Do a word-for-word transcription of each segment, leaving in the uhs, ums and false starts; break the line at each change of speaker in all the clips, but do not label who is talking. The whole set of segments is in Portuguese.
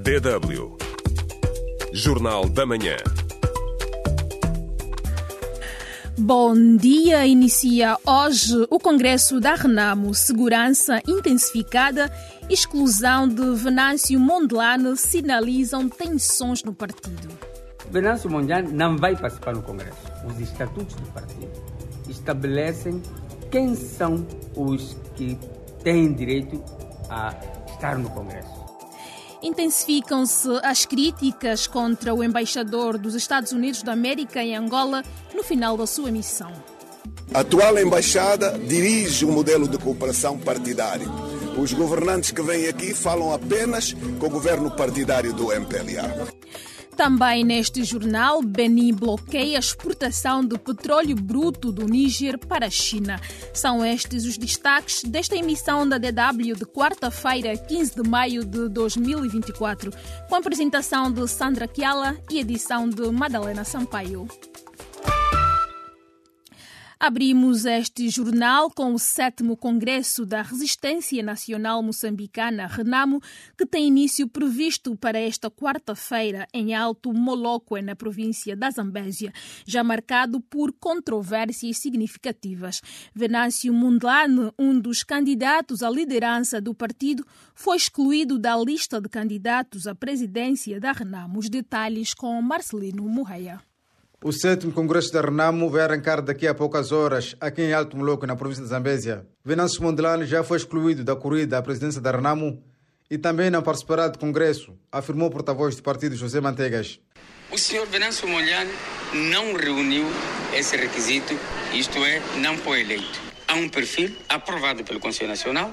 D W Jornal da Manhã.
Bom dia, inicia hoje o Congresso da Renamo. Segurança intensificada, exclusão de Venâncio Mondlane sinalizam tensões no partido.
Venâncio Mondlane não vai participar no Congresso. Os estatutos do partido estabelecem quem são os que têm direito a estar no Congresso.
Intensificam-se as críticas contra o embaixador dos Estados Unidos da América em Angola no final da sua missão.
A atual embaixada dirige um modelo de cooperação partidário. Os governantes que vêm aqui falam apenas com o governo partidário do M P L A.
Também neste jornal, Benin bloqueia a exportação de petróleo bruto do Níger para a China. São estes os destaques desta emissão da D W de quarta-feira, quinze de maio de dois mil e vinte e quatro, com a apresentação de Sandra Kiala e edição de Madalena Sampaio. Abrimos este jornal com o sétimo Congresso da Resistência Nacional Moçambicana, Renamo, que tem início previsto para esta quarta-feira em Alto Moloque, na província da Zambésia, já marcado por controvérsias significativas. Venâncio Mondlane, um dos candidatos à liderança do partido, foi excluído da lista de candidatos à presidência da Renamo. Os detalhes com Marcelino Morreia.
O sétimo Congresso da Renamo vai arrancar daqui a poucas horas, aqui em Alto Moloque, na província de Zambésia. Venâncio Mondlane já foi excluído da corrida à presidência da Renamo e também não participará do Congresso, afirmou o porta-voz do partido José Mantegas.
O senhor Venâncio Mondlane não reuniu esse requisito, isto é, não foi eleito. Há um perfil aprovado pelo Conselho Nacional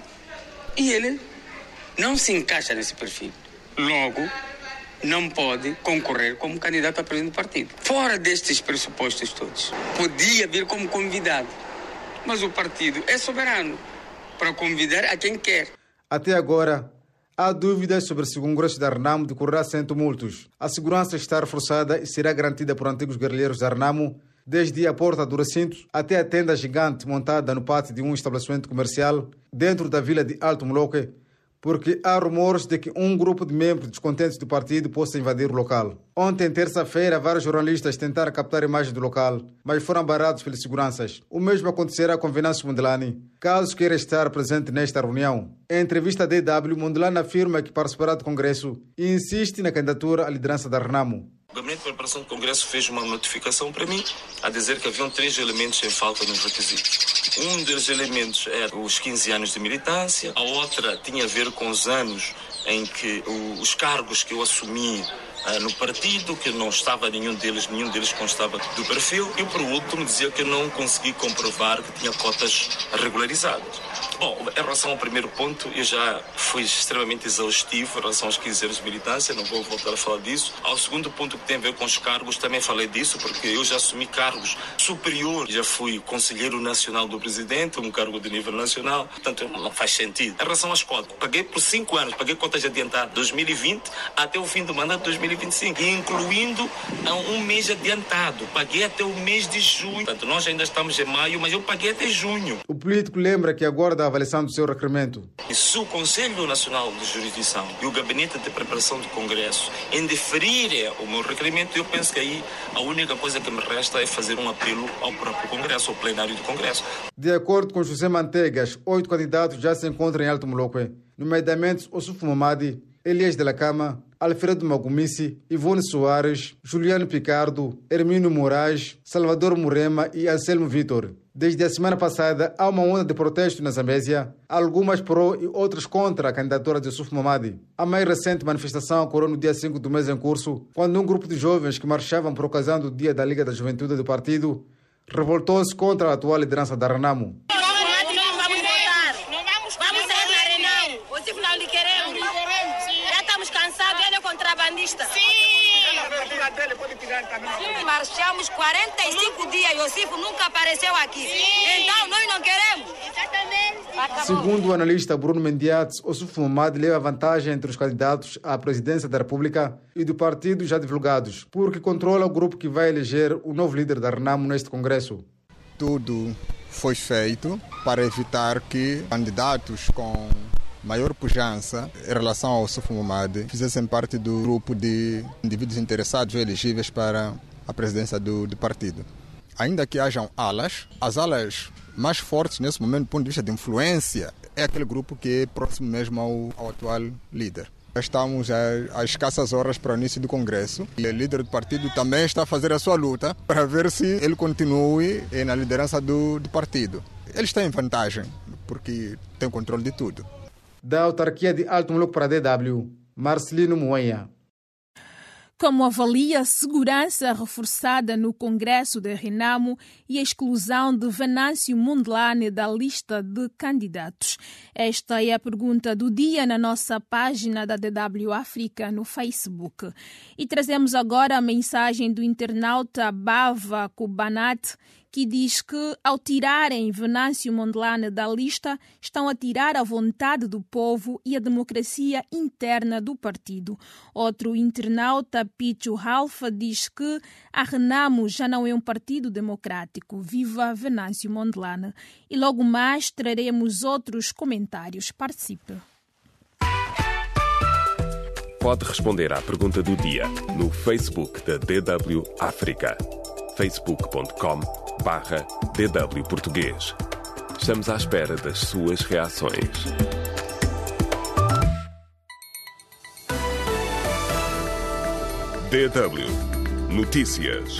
e ele não se encaixa nesse perfil. Logo, não pode concorrer como candidato a presidente do partido. Fora destes pressupostos todos, podia vir como convidado, mas o partido é soberano para convidar a quem quer.
Até agora, há dúvidas sobre se o Congresso da Renamo decorrerá sem tumultos. A segurança está reforçada e será garantida por antigos guerrilheiros da Renamo, desde a porta do recinto até a tenda gigante montada no pátio de um estabelecimento comercial dentro da vila de Alto Moloque, porque há rumores de que um grupo de membros descontentes do partido possa invadir o local. Ontem, terça-feira, vários jornalistas tentaram captar imagens do local, mas foram barrados pelas seguranças. O mesmo acontecerá com Venâncio Mondlane, caso queira estar presente nesta reunião. Em entrevista à D W, Mondlane afirma que participará do Congresso e insiste na candidatura à liderança da Renamo.
O Gabinete de Preparação do Congresso fez uma notificação para mim a dizer que haviam três elementos em falta nos requisitos. Um dos elementos era os quinze anos de militância, a outra tinha a ver com os anos em que o, os cargos que eu assumi uh, no partido, que não estava nenhum deles, nenhum deles constava do perfil, e por último dizia que eu não consegui comprovar que tinha cotas regularizadas. Bom, em relação ao primeiro ponto, eu já fui extremamente exaustivo em relação aos quinze anos de militância, não vou voltar a falar disso. Ao segundo ponto, que tem a ver com os cargos, também falei disso, porque eu já assumi cargos superiores, já fui conselheiro nacional do presidente, um cargo de nível nacional, portanto não faz sentido. Em relação às cotas, paguei por cinco anos, paguei cotas adiantadas dois mil e vinte até o fim do mandato de dois mil e vinte e cinco, incluindo um mês adiantado, paguei até o mês de junho, portanto nós ainda estamos em maio, mas eu paguei até junho.
O político lembra que aguarda a avaliação do seu requerimento.
E se o Conselho Nacional de Jurisdição e o Gabinete de Preparação do Congresso indeferirem o meu requerimento, eu penso que aí a única coisa que me resta é fazer um apelo ao próprio Congresso, ao plenário do Congresso.
De acordo com José Mantegas, oito candidatos já se encontram em Alto Moloque, nomeadamente Ossufo Mamadi, Elias de la Cama, Alfredo Magumissi, Ivone Soares, Juliano Picardo, Hermínio Moraes, Salvador Murema e Anselmo Vitor. Desde a semana passada, há uma onda de protesto na Zambésia, algumas pró e outras contra a candidatura de Ossufo Mamadi. A mais recente manifestação ocorreu no dia cinco do mês em curso, quando um grupo de jovens que marchavam por ocasião do dia da Liga da Juventude do partido revoltou-se contra a atual liderança da Renamo.
Marchamos quarenta e cinco dias e o Ossufo nunca apareceu aqui. Sim. Então nós não queremos. Exatamente.
Segundo o analista Bruno Mendiates, Ossufo Mamadi leva vantagem entre os candidatos à presidência da República e do partido já divulgados, porque controla o grupo que vai eleger o novo líder da Renamo neste Congresso.
Tudo foi feito para evitar que candidatos com maior pujança em relação ao Suf Momad fizessem parte do grupo de indivíduos interessados ou elegíveis para a presidência do, do partido. Ainda que hajam alas, as alas mais fortes nesse momento do ponto de vista de influência é aquele grupo que é próximo mesmo ao, ao atual líder. Estamos a, a escassas horas para o início do Congresso e o líder do partido também está a fazer a sua luta para ver se ele continue na liderança do, do partido. Ele está em vantagem porque tem o controle de tudo.
Da autarquia de Alto Moloco para a D W, Marcelino Moenha.
Como avalia a segurança reforçada no Congresso de Renamo e a exclusão de Venâncio Mondlane da lista de candidatos? Esta é a pergunta do dia na nossa página da D W África no Facebook. E trazemos agora a mensagem do internauta Bava Kubanat, que diz que, ao tirarem Venâncio Mondlane da lista, estão a tirar a vontade do povo e a democracia interna do partido. Outro internauta, Pichu Halfa, diz que a Renamo já não é um partido democrático. Viva Venâncio Mondlane. E logo mais traremos outros comentários. Participe.
Pode responder à pergunta do dia no Facebook da D W África. facebook ponto com barra D W Português. Estamos à espera das suas reações. D W Notícias.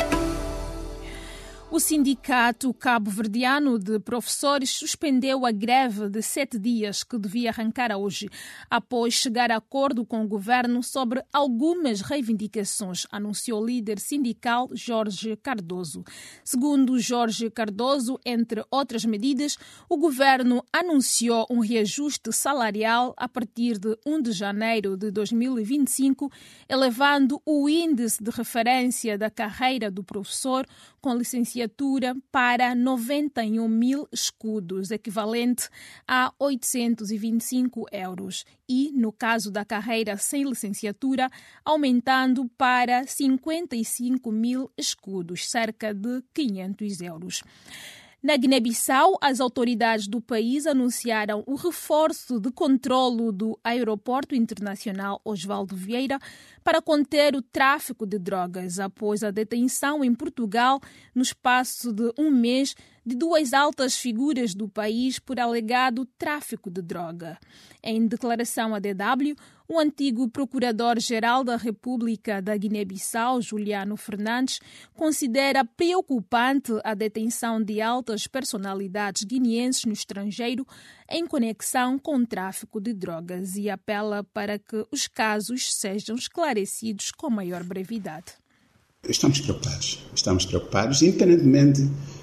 O Sindicato Cabo-Verdiano de Professores suspendeu a greve de sete dias que devia arrancar hoje, após chegar a acordo com o governo sobre algumas reivindicações, anunciou o líder sindical Jorge Cardoso. Segundo Jorge Cardoso, entre outras medidas, o governo anunciou um reajuste salarial a partir de primeiro de janeiro de dois mil e vinte e cinco, elevando o índice de referência da carreira do professor com licenciatura para noventa e um mil escudos, equivalente a oitocentos e vinte e cinco euros. E, no caso da carreira sem licenciatura, aumentando para cinquenta e cinco mil escudos, cerca de quinhentos euros. Na Guiné-Bissau, as autoridades do país anunciaram o reforço de controlo do aeroporto internacional Osvaldo Vieira para conter o tráfico de drogas, após a detenção em Portugal, no espaço de um mês, de duas altas figuras do país por alegado tráfico de droga. Em declaração à D W, o antigo Procurador-Geral da República da Guiné-Bissau, Juliano Fernandes, considera preocupante a detenção de altas personalidades guineenses no estrangeiro em conexão com o tráfico de drogas e apela para que os casos sejam esclarecidos com maior brevidade.
Estamos preocupados, estamos preocupados, independentemente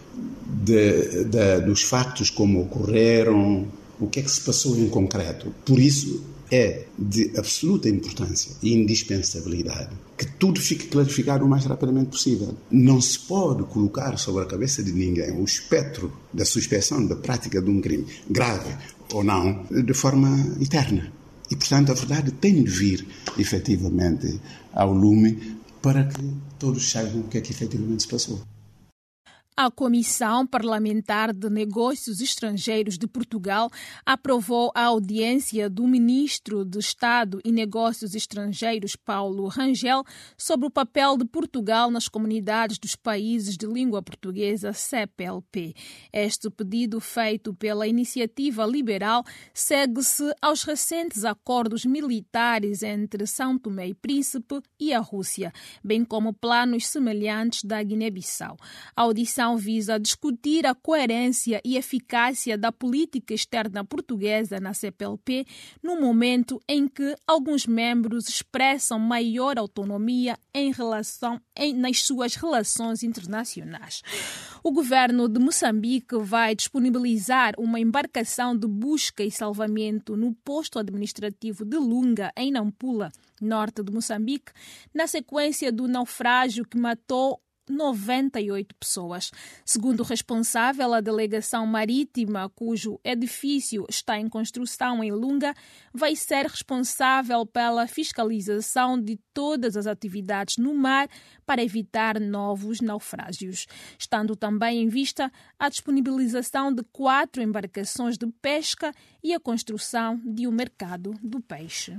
de, de, dos factos como ocorreram, o que é que se passou em concreto. Por isso, é de absoluta importância e indispensabilidade que tudo fique clarificado o mais rapidamente possível. Não se pode colocar sobre a cabeça de ninguém o espectro da suspeição da prática de um crime, grave ou não, de forma eterna. E, portanto, a verdade tem de vir, efetivamente, ao lume para que todos saibam o que é que efetivamente se passou.
A Comissão Parlamentar de Negócios Estrangeiros de Portugal aprovou a audiência do Ministro de Estado e Negócios Estrangeiros, Paulo Rangel, sobre o papel de Portugal nas comunidades dos países de língua portuguesa C P L P. Este pedido, feito pela Iniciativa Liberal, segue-se aos recentes acordos militares entre São Tomé e Príncipe e a Rússia, bem como planos semelhantes da Guiné-Bissau. A audição visa discutir a coerência e eficácia da política externa portuguesa na C P L P no momento em que alguns membros expressam maior autonomia em relação em, nas suas relações internacionais. O governo de Moçambique vai disponibilizar uma embarcação de busca e salvamento no posto administrativo de Lunga, em Nampula, norte de Moçambique, na sequência do naufrágio que matou noventa e oito pessoas. Segundo o responsável, a delegação marítima, cujo edifício está em construção em Lunga, vai ser responsável pela fiscalização de todas as atividades no mar para evitar novos naufrágios, estando também em vista a disponibilização de quatro embarcações de pesca e a construção de um mercado do peixe.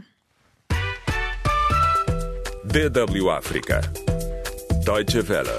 D W África. Deutsche Welle.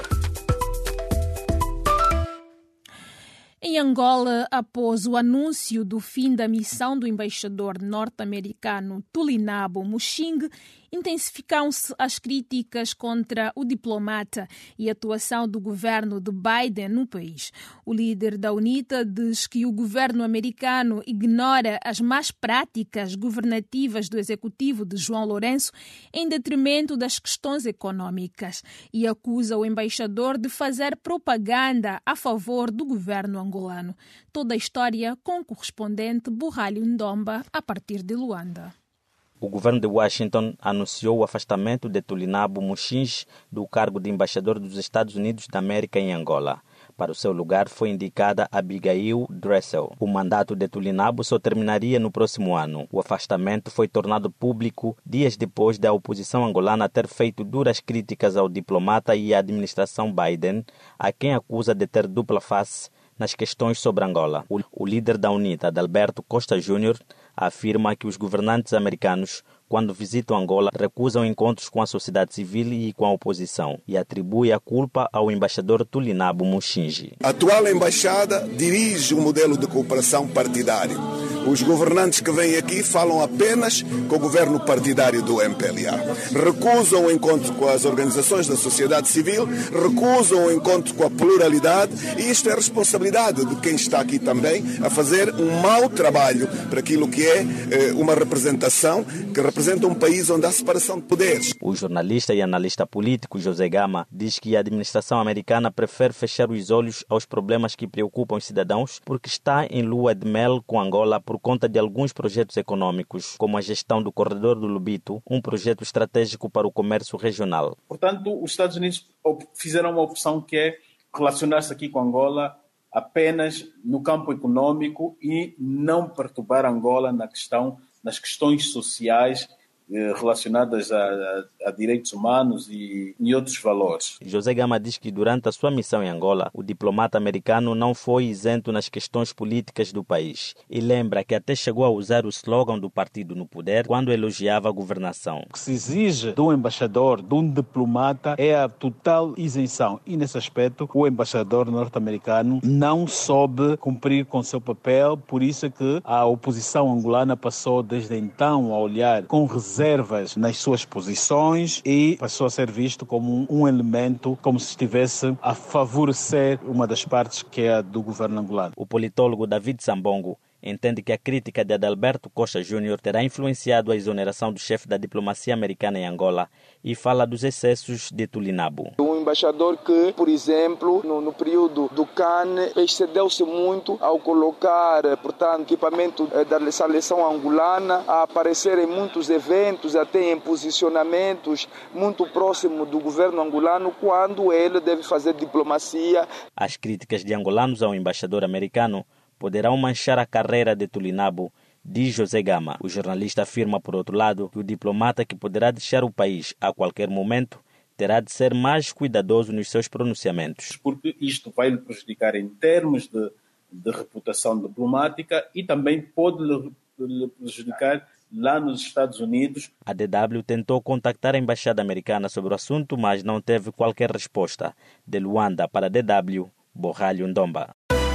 Em Angola, após o anúncio do fim da missão do embaixador norte-americano Tulinabo Mushing, intensificaram-se as críticas contra o diplomata e a atuação do governo de Biden no país. O líder da UNITA diz que o governo americano ignora as más práticas governativas do executivo de João Lourenço em detrimento das questões econômicas e acusa o embaixador de fazer propaganda a favor do governo angolano. Toda a história com o correspondente Borralho Ndomba, a partir de Luanda.
O governo de Washington anunciou o afastamento de Tulinabo Mushing do cargo de embaixador dos Estados Unidos da América em Angola. Para o seu lugar foi indicada Abigail Dressel. O mandato de Tulinabo só terminaria no próximo ano. O afastamento foi tornado público dias depois da oposição angolana ter feito duras críticas ao diplomata e à administração Biden, a quem acusa de ter dupla face nas questões sobre Angola. O, o líder da UNITA, Adalberto Costa Júnior, afirma que os governantes americanos, quando visitam Angola, recusam encontros com a sociedade civil e com a oposição e atribui a culpa ao embaixador Tulinabo Mushing.
A atual embaixada dirige um modelo de cooperação partidário. Os governantes que vêm aqui falam apenas com o governo partidário do M P L A. Recusam o encontro com as organizações da sociedade civil, recusam o encontro com a pluralidade, e isto é responsabilidade de quem está aqui também a fazer um mau trabalho para aquilo que é eh, uma representação que representa um país onde há separação de poderes.
O jornalista e analista político José Gama diz que a administração americana prefere fechar os olhos aos problemas que preocupam os cidadãos porque está em lua de mel com Angola por conta de alguns projetos econômicos, como a gestão do Corredor do Lubito, um projeto estratégico para o comércio regional.
Portanto, os Estados Unidos fizeram uma opção que é relacionar-se aqui com Angola apenas no campo econômico e não perturbar Angola na questão, nas questões sociais relacionadas a, a, a direitos humanos e, e outros valores.
José Gama diz que durante a sua missão em Angola, o diplomata americano não foi isento nas questões políticas do país e lembra que até chegou a usar o slogan do partido no poder quando elogiava a governação.
O que se exige de um embaixador, de um diplomata, é a total isenção e nesse aspecto o embaixador norte-americano não soube cumprir com seu papel, por isso é que a oposição angolana passou desde então a olhar com reserva reservas nas suas posições e passou a ser visto como um elemento, como se estivesse a favorecer uma das partes que é a do governo angolano.
O politólogo David Sambongo entende que a crítica de Adalberto Costa Júnior terá influenciado a exoneração do chefe da diplomacia americana em Angola e fala dos excessos de Tulinabo.
Um embaixador que, por exemplo, no, no período do C A N, excedeu-se muito ao colocar, portanto, equipamento da seleção angolana, a aparecer em muitos eventos, até em posicionamentos muito próximos do governo angolano, quando ele deve fazer diplomacia.
As críticas de angolanos ao embaixador americano poderão manchar a carreira de Tulinabo, diz José Gama. O jornalista afirma, por outro lado, que o diplomata que poderá deixar o país a qualquer momento terá de ser mais cuidadoso nos seus pronunciamentos.
Porque isto vai lhe prejudicar em termos de, de reputação diplomática e também pode lhe, lhe prejudicar lá nos Estados Unidos.
A D W tentou contactar a embaixada americana sobre o assunto, mas não teve qualquer resposta. De Luanda para a D W, Borralho Ndomba.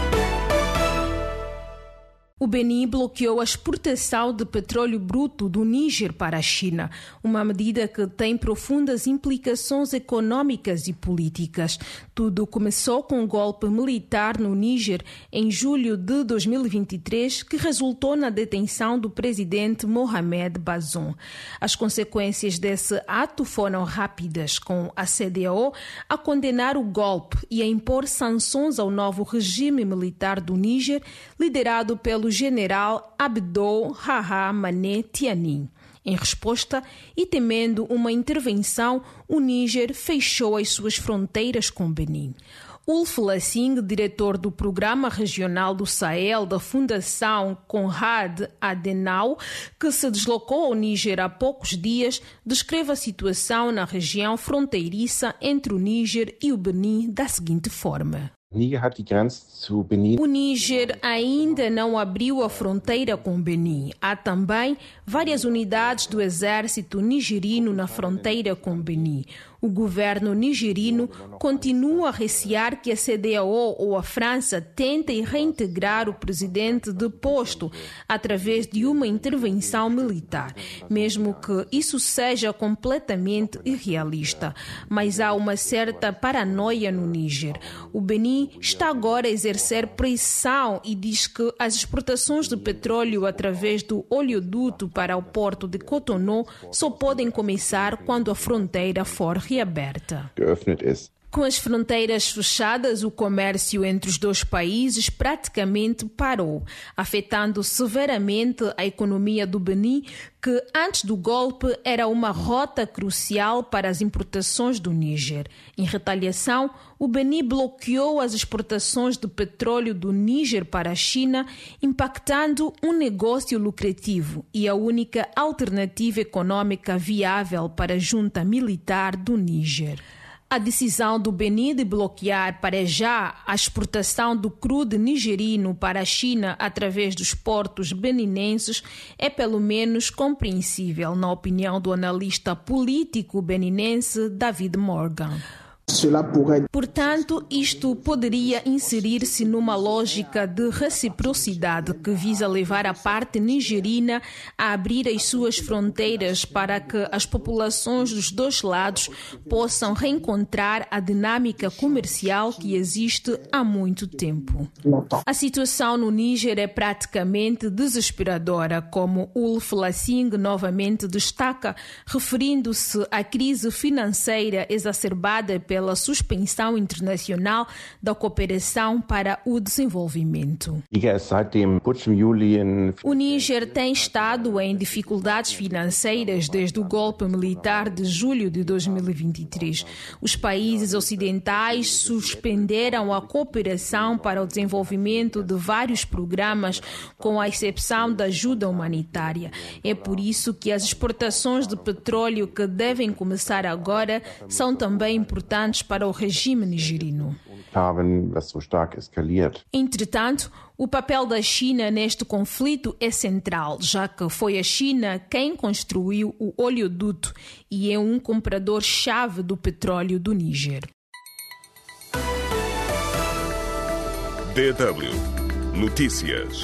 O Benin bloqueou a exportação de petróleo bruto do Níger para a China, uma medida que tem profundas implicações econômicas e políticas. Tudo começou com um golpe militar no Níger em julho de dois mil e vinte e três, que resultou na detenção do presidente Mohamed Bazoum. As consequências desse ato foram rápidas, com a C D A O a condenar o golpe e a impor sanções ao novo regime militar do Níger, liderado pelo general Abdou Haha Mané Tiani. Em resposta e temendo uma intervenção, o Níger fechou as suas fronteiras com Benin. Ulf Lassing, diretor do Programa Regional do Sahel da Fundação Konrad Adenauer, que se deslocou ao Níger há poucos dias, descreve a situação na região fronteiriça entre o Níger e o Benin da seguinte forma. O Níger ainda não abriu a fronteira com Benin. Há também várias unidades do exército nigerino na fronteira com Benin. O governo nigerino continua a recear que a C D A O ou a França tentem reintegrar o presidente deposto através de uma intervenção militar, mesmo que isso seja completamente irrealista. Mas há uma certa paranoia no Níger. O Benin está agora a exercer pressão e diz que as exportações de petróleo através do oleoduto para o porto de Cotonou só podem começar quando a fronteira for reaberta. Com as fronteiras fechadas, o comércio entre os dois países praticamente parou, afetando severamente a economia do Benin, que antes do golpe era uma rota crucial para as importações do Níger. Em retaliação, o Benin bloqueou as exportações de petróleo do Níger para a China, impactando um negócio lucrativo e a única alternativa econômica viável para a junta militar do Níger. A decisão do Benin de bloquear para já a exportação do crudo nigerino para a China através dos portos beninenses é pelo menos compreensível, na opinião do analista político beninense David Morgan. Portanto, isto poderia inserir-se numa lógica de reciprocidade que visa levar a parte nigerina a abrir as suas fronteiras para que as populações dos dois lados possam reencontrar a dinâmica comercial que existe há muito tempo. A situação no Níger é praticamente desesperadora, como Ulf Lassing novamente destaca, referindo-se à crise financeira exacerbada pela pela suspensão internacional da cooperação para o desenvolvimento. O Níger tem estado em dificuldades financeiras desde o golpe militar de julho de dois mil e vinte e três. Os países ocidentais suspenderam a cooperação para o desenvolvimento de vários programas, com a exceção da ajuda humanitária. É por isso que as exportações de petróleo que devem começar agora são também importantes para o regime nigerino. Entretanto, o papel da China neste conflito é central, já que foi a China quem construiu o oleoduto e é um comprador-chave do petróleo do Níger.
D W Notícias.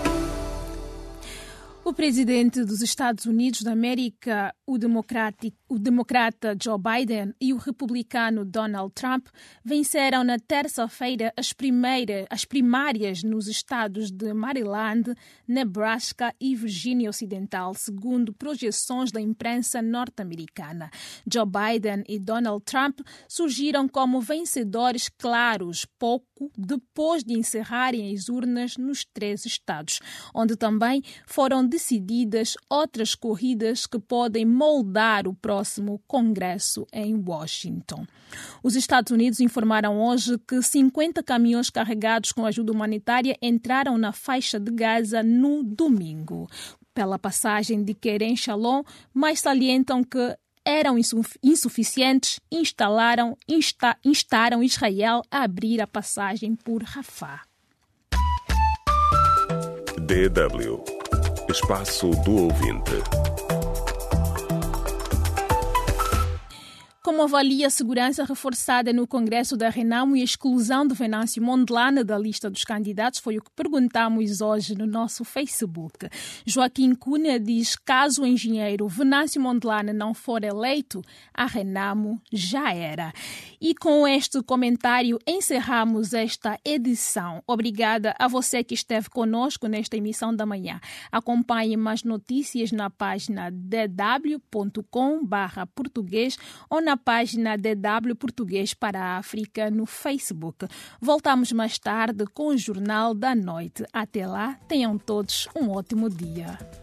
O presidente dos Estados Unidos da América, o, o democrata Joe Biden e o republicano Donald Trump venceram na terça-feira as, primeiras, as primárias nos estados de Maryland, Nebraska e Virgínia Ocidental, segundo projeções da imprensa norte-americana. Joe Biden e Donald Trump surgiram como vencedores claros pouco depois de encerrarem as urnas nos três estados, onde também foram decididas outras corridas que podem moldar o próximo Congresso em Washington. Os Estados Unidos informaram hoje que cinquenta caminhões carregados com ajuda humanitária entraram na faixa de Gaza no domingo. Pela passagem de Kerem Shalom, mas salientam que eram insuficientes, instalaram, insta, instaram Israel a abrir a passagem por Rafah.
D W Espaço do Ouvinte.
Como avalia a segurança reforçada no Congresso da Renamo e a exclusão de Venâncio Mondlane da lista dos candidatos? Foi o que perguntamos hoje no nosso Facebook. Joaquim Cunha diz: caso o engenheiro Venâncio Mondlane não for eleito, a Renamo já era. E com este comentário encerramos esta edição. Obrigada a você que esteve conosco nesta emissão da manhã. Acompanhe mais notícias na página d w ponto com barra português ou na página D W Português para a África no Facebook. Voltamos mais tarde com o Jornal da Noite. Até lá, tenham todos um ótimo dia.